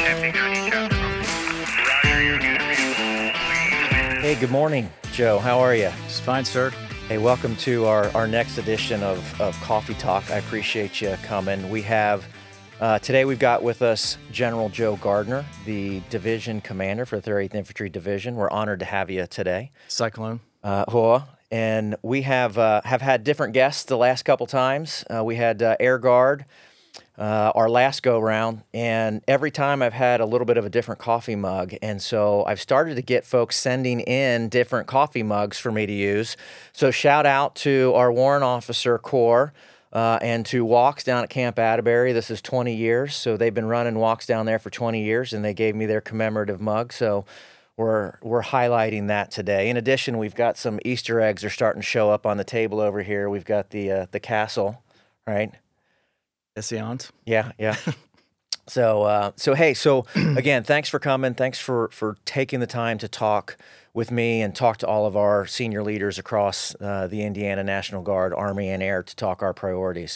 Hey, good morning, Joe. How are you? It's fine, sir. Hey, welcome to our next edition of Coffee Talk. I appreciate you coming. We have, today we've got with us General Joe Gardner, the division commander for the 38th Infantry Division. We're honored to have you today. Cyclone. Hoa. And we have had different guests the last couple times. We had Air Guard our last go round, and every time I've had a little bit of a different coffee mug, and so I've started to get folks sending in different coffee mugs for me to use. So shout out to our Warrant Officer Corps and to Walks down at Camp Atterbury. This is 20 years, so they've been running walks down there for 20 years, and they gave me their commemorative mug. So we're highlighting that today. In addition, we've got some Easter eggs are starting to show up on the table over here. We've got the castle, right? Seance. Yeah. So again, thanks for coming. Thanks for taking the time to talk with me and talk to all of our senior leaders across the Indiana National Guard, Army, and Air to talk our priorities.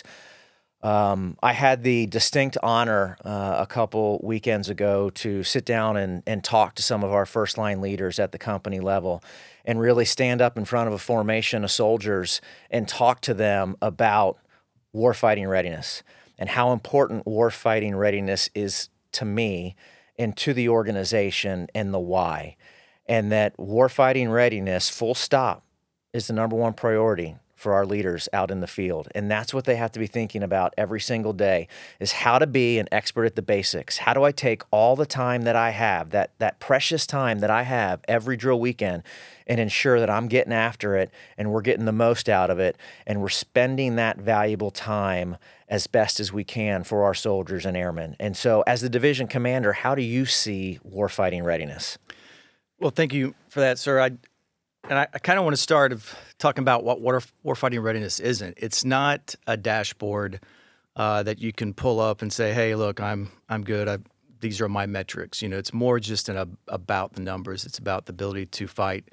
I had the distinct honor a couple weekends ago to sit down and talk to some of our first line leaders at the company level and really stand up in front of a formation of soldiers and talk to them about warfighting readiness and how important warfighting readiness is to me and to the organization and the why. And that warfighting readiness, full stop, is the number one priority for our leaders out in the field. And that's what they have to be thinking about every single day, is how to be an expert at the basics. How do I take all the time that I have, that precious time that I have every drill weekend, and ensure that I'm getting after it and we're getting the most out of it and we're spending that valuable time as best as we can for our soldiers and airmen. And so as the division commander, how do you see warfighting readiness? Well, thank you for that, sir. I kind of want to start of talking about what warfighting readiness isn't. It's not a dashboard that you can pull up and say, "Hey, look, I'm good. These are my metrics." You know, it's more just about the numbers. It's about the ability to fight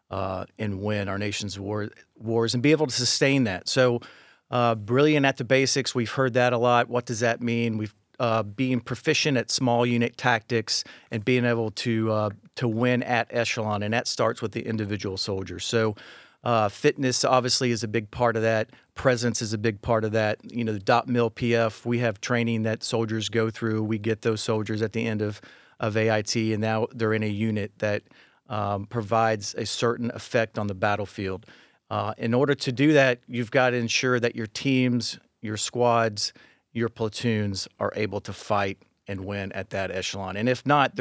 and win our nation's wars and be able to sustain that. So, brilliant at the basics. We've heard that a lot. What does that mean? We've being proficient at small unit tactics and being able to win at echelon, and that starts with the individual soldier. So fitness obviously is a big part of that. Presence is a big part of that. You know, the dot mil PF, we have training that soldiers go through. We get those soldiers at the end of AIT, and now they're in a unit that provides a certain effect on the battlefield. In order to do that, you've got to ensure that your teams, your squads, your platoons are able to fight and win at that echelon. And if not,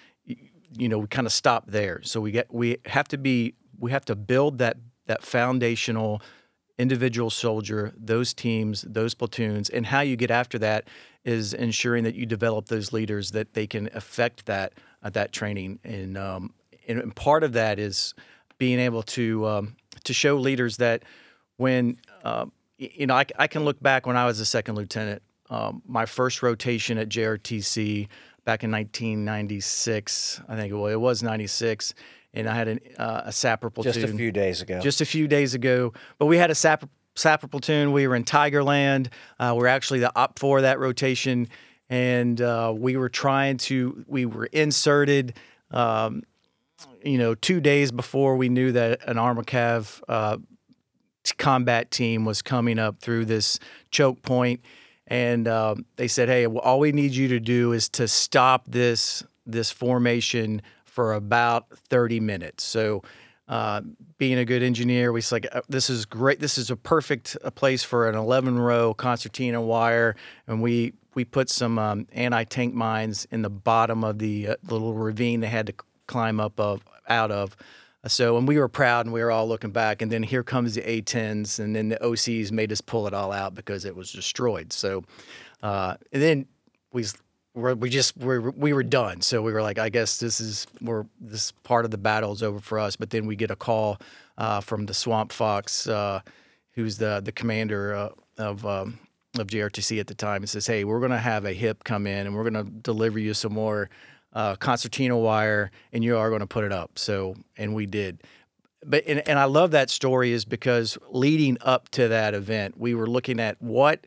we kind of stop there. So we have to build that foundational individual soldier, those teams, those platoons, and how you get after that is ensuring that you develop those leaders that they can affect that training. And part of that is being able to show leaders that when I can look back when I was a second lieutenant, my first rotation at JRTC back in 1996, I think it was 96, and I had a sapper platoon. Just a few days ago. But we had a sapper platoon. We were in Tigerland. We're actually the OPFOR of that rotation, and we were inserted 2 days before we knew that an Armor Cav combat team was coming up through this choke point. And they said, "Hey, all we need you to do is to stop this formation for about 30 minutes." So, being a good engineer, we said, "This is great. This is a perfect place for an 11-row concertina wire." And we put some anti-tank mines in the bottom of the little ravine they had to climb out of. So, and we were proud, and we were all looking back, and then here comes the A-10s, and then the OCs made us pull it all out because it was destroyed. So, and then we were done. So we were like, I guess this part of the battle is over for us. But then we get a call from the Swamp Fox, who's the commander of JRTC at the time, and says, "Hey, we're going to have a HIP come in, and we're going to deliver you some more concertina wire, and you are going to put it up." So, and we did. But and I love that story is because leading up to that event, we were looking at what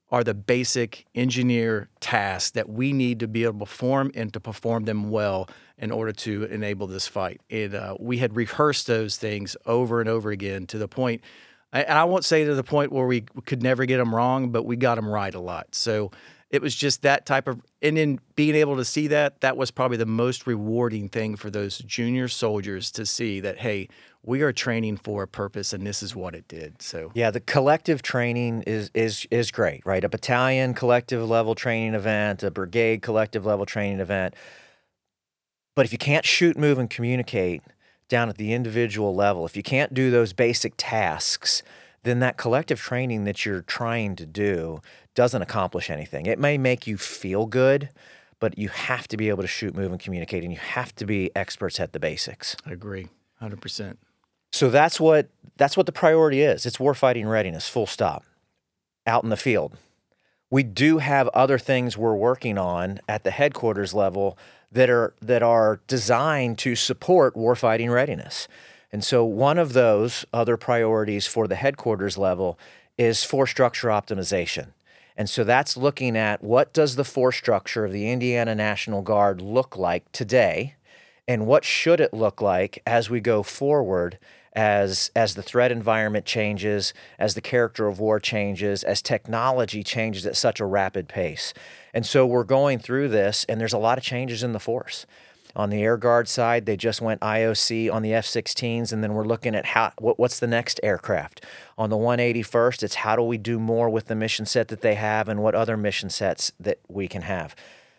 are the basic engineer tasks that we need to be able to perform and to perform them well in order to enable this fight. We had rehearsed those things over and over again to the point, and I won't say to the point where we could never get them wrong, but we got them right a lot. So it was just that type of, and in being able to see that was probably the most rewarding thing for those junior soldiers to see that, hey, we are training for a purpose, and this is what it did. So Yeah, the collective training is great, right? A battalion collective level training event, a brigade collective level training event. But if you can't shoot, move, and communicate down at the individual level, if you can't do those basic tasks, then that collective training that you're trying to do doesn't accomplish anything. It may make you feel good, but you have to be able to shoot, move, and communicate, and you have to be experts at the basics. I agree, 100%. So that's what the priority is. It's warfighting readiness, full stop, out in the field. We do have other things we're working on at the headquarters level that are designed to support warfighting readiness. And so one of those other priorities for the headquarters level is force structure optimization. And so that's looking at what does the force structure of the Indiana National Guard look like today, and what should it look like as we go forward, as the threat environment changes, as the character of war changes, as technology changes at such a rapid pace. And so we're going through this, and there's a lot of changes in the force. On the Air Guard side, they just went IOC on the F-16s, and then we're looking at what's the next aircraft. On the 181st, it's how do we do more with the mission set that they have and what other mission sets that we can have.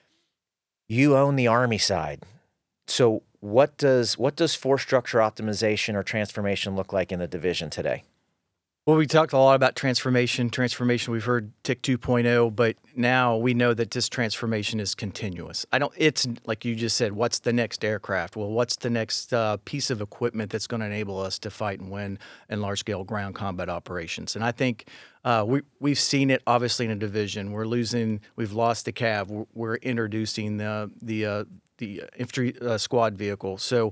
You own the Army side. So what does force structure optimization or transformation look like in the division today? Well, we talked a lot about transformation. We've heard TIC 2.0, but now we know that this transformation is continuous. It's like you just said, what's the next aircraft? Well, what's the next piece of equipment that's going to enable us to fight and win in large-scale ground combat operations? And I think we've seen it obviously in a division. We've lost the CAV. We're introducing the infantry squad vehicle. So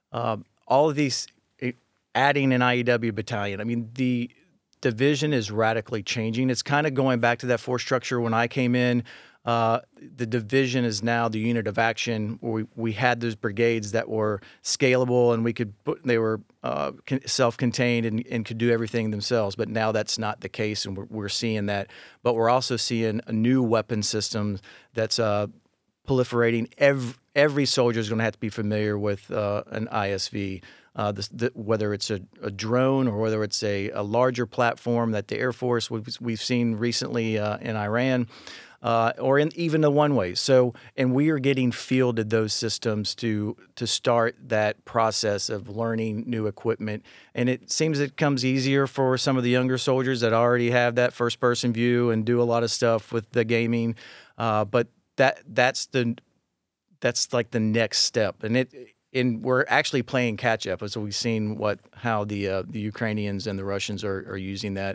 all of these, adding an IEW battalion. I mean, the division is radically changing. It's kind of going back to that force structure when I came in. The division is now the unit of action where we had those brigades that were scalable and they were self-contained and could do everything themselves. But now that's not the case, and we're seeing that. But we're also seeing a new weapon system that's proliferating. Every soldier is going to have to be familiar with an ISV. Whether it's a drone or whether it's a larger platform that the Air Force we've seen recently in Iran, or in even the one-way. So, and we are getting fielded those systems to start that process of learning new equipment. And it seems it comes easier for some of the younger soldiers that already have that first-person view and do a lot of stuff with the gaming. But that's like the next step, and we're actually playing catch up, as we've seen how the Ukrainians and the Russians are using that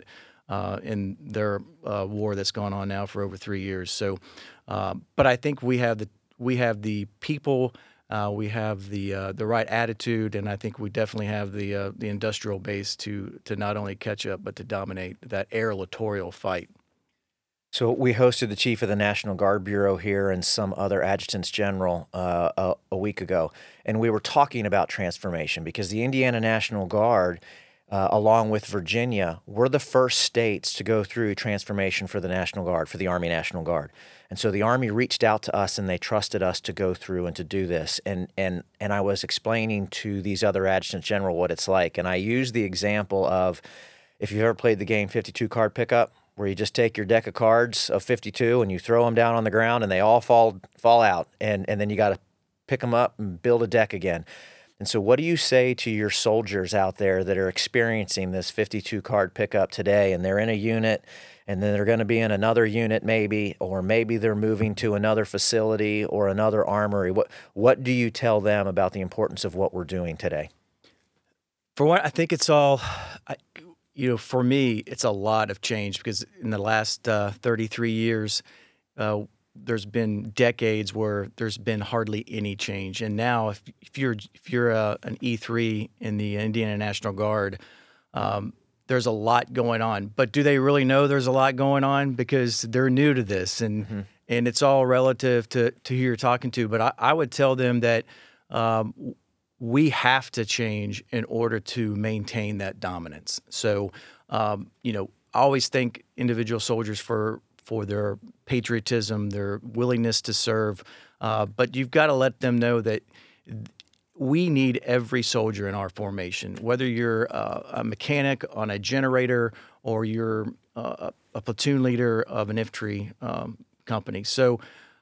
in their war that's gone on now for over 3 years. So, but I think we have the people, we have the right attitude, and I think we definitely have the industrial base to not only catch up but to dominate that air littoral fight. So we hosted the chief of the National Guard Bureau here and some other adjutants general a week ago, and we were talking about transformation because the Indiana National Guard, along with Virginia, were the first states to go through transformation for the National Guard, for the Army National Guard. And so the Army reached out to us and they trusted us to go through and to do this. And I was explaining to these other adjutants general what it's like, and I used the example of, if you've ever played the game 52 card pickup, where you just take your deck of cards of 52 and you throw them down on the ground and they all fall out, and then you got to pick them up and build a deck again. And so what do you say to your soldiers out there that are experiencing this 52 card pickup today, and they're in a unit and then they're going to be in another unit maybe, or maybe they're moving to another facility or another armory? What do you tell them about the importance of what we're doing today? For one, I think it's all... for me, it's a lot of change because in the last 33 years, there's been decades where there's been hardly any change. And now, if you're an E3 in the Indiana National Guard, there's a lot going on. But do they really know there's a lot going on? Because they're new to this, and it's all relative to who you're talking to. But I would tell them that we have to change in order to maintain that dominance. So, I always thank individual soldiers for their patriotism, their willingness to serve. But you've got to let them know that we need every soldier in our formation, whether you're a mechanic on a generator or you're a platoon leader of an infantry company. So,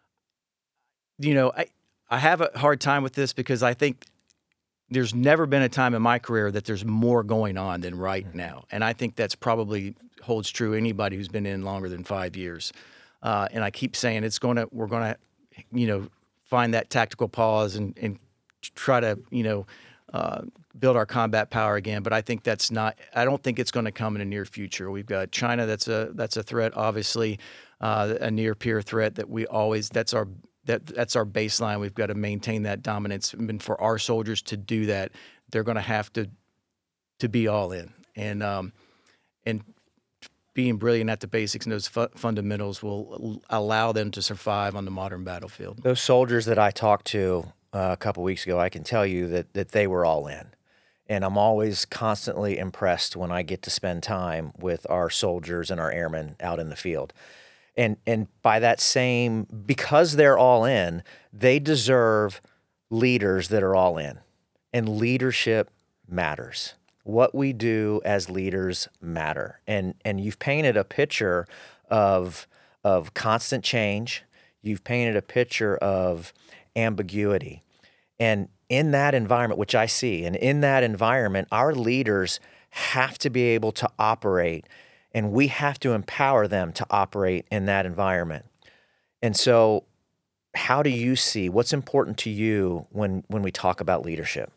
I have a hard time with this because I think there's never been a time in my career that there's more going on than right now. And I think that's probably holds true anybody who's been in longer than 5 years. And I keep saying we're going to, find that tactical pause and try to, build our combat power again. But I think I don't think it's going to come in the near future. We've got China. That's a threat, obviously, a near peer threat that that's our baseline. We've got to maintain that dominance. And for our soldiers to do that, they're going to have to be all in. And being brilliant at the basics and those fundamentals will allow them to survive on the modern battlefield. Those soldiers that I talked to a couple weeks ago, I can tell you that they were all in. And I'm always constantly impressed when I get to spend time with our soldiers and our airmen out in the field. And by that same, because they're all in, they deserve leaders that are all in. And leadership matters. What we do as leaders matter. And you've painted a picture of constant change. You've painted a picture of ambiguity. And in that environment, which I see, and in that environment, our leaders have to be able to operate, and we have to empower them to operate in that environment. And so how do you see, what's important to you when we talk about leadership?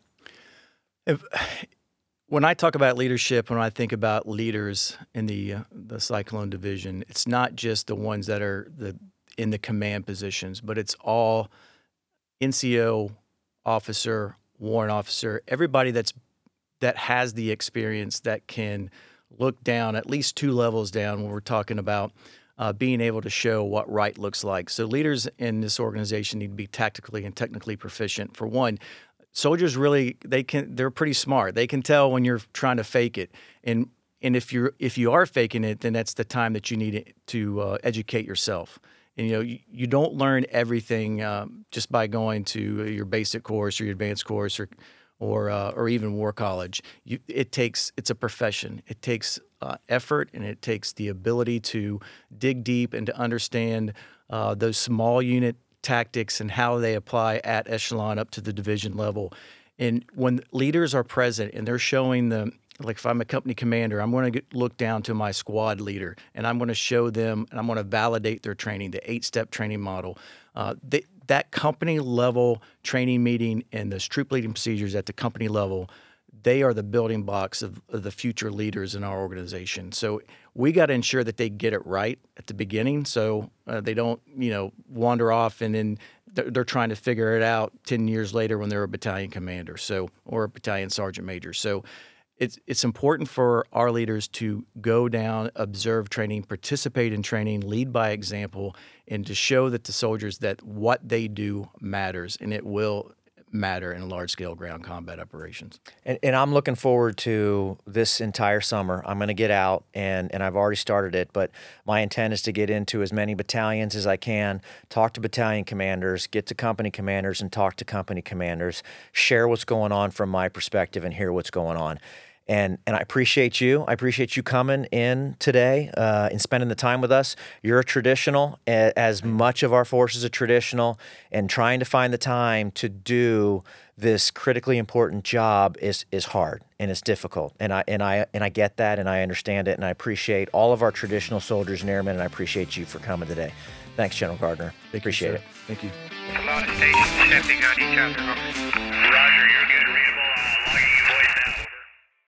When I talk about leadership, when I think about leaders in the Cyclone Division, it's not just the ones that are in the command positions, but it's all NCO officer, warrant officer, everybody that has the experience that can look down at least 2 levels down when we're talking about being able to show what right looks like. So leaders in this organization need to be tactically and technically proficient. For one, soldiers they're pretty smart. They can tell when you're trying to fake it. And if you are faking it, then that's the time that you need to educate yourself. And you don't learn everything just by going to your basic course or your advanced course or even war college. It's a profession. It takes effort, and it takes the ability to dig deep and to understand those small unit tactics and how they apply at echelon up to the division level. And when leaders are present and they're showing them, like if I'm a company commander, I'm going to look down to my squad leader and I'm going to show them and I'm going to validate their training, the 8-step training model. That company level training meeting and those troop leading procedures at the company level, they are the building blocks of the future leaders in our organization. So we got to ensure that they get it right at the beginning, so they don't, wander off and then they're trying to figure it out 10 years later when they're a battalion commander, or a battalion sergeant major. So it's important for our leaders to go down, observe training, participate in training, lead by example, and to show that the soldiers that what they do matters, and it will matter in large-scale ground combat operations. And I'm looking forward to this entire summer. I'm going to get out, and I've already started it, but my intent is to get into as many battalions as I can, talk to battalion commanders, get to company commanders and talk to company commanders, share what's going on from my perspective and hear what's going on. And I appreciate you. I appreciate you coming in today and spending the time with us. You're a traditional, as much of our force is a traditional, and trying to find the time to do this critically important job is hard and it's difficult. And I get that and I understand it, and I appreciate all of our traditional soldiers and airmen, and I appreciate you for coming today. Thanks, General Gardner. Appreciate it. Thank you. A lot of stations stepping on each other. Roger, you're